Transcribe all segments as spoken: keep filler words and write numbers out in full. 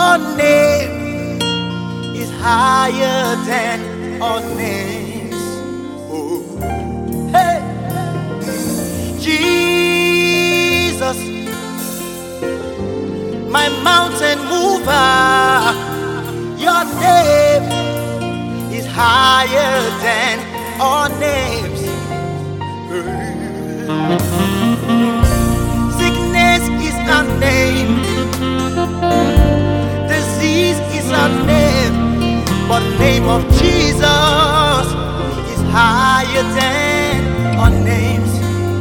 your name is higher than all names. Oh, hey, Jesus, my mountain mover, your name is higher than all names. Sickness is a name, disease is a name, but the name of Jesus is higher than all names.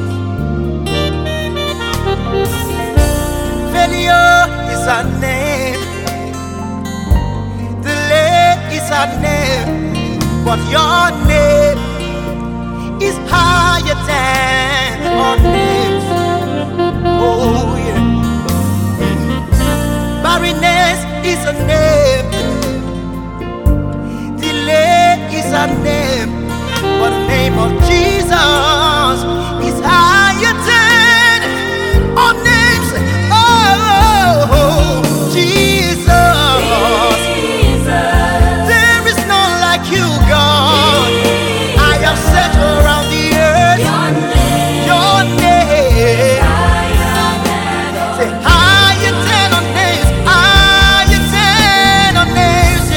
Failure is a name, delay is a name, but your name is higher than all names. Oh yeah. Barrenness is a name, delay is a name, but the name of Jesus is higher than all names. Oh, Jesus, there is none like you, God. I have searched around the earth. Your name, say higher than our names, higher than our names.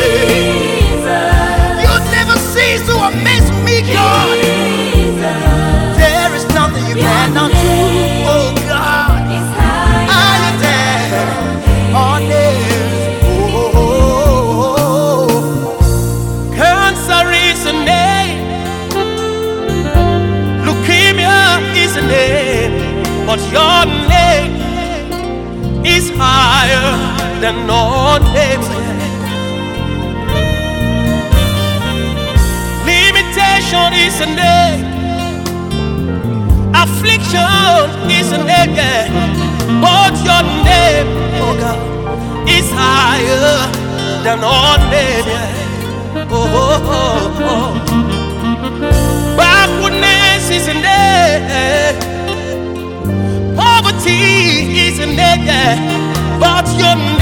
Yeah. You never cease to amaze me, God. There is nothing you cannot do, oh God. Higher than our names. Oh, oh, oh, oh. Cancer is a name. Is a name, but your name is higher than all names. Limitation is a name, affliction is a name, yeah. But your name, oh God, is higher than all names. Yeah. Oh, oh, oh, oh. Backwardness is a name, poverty is a name, but your name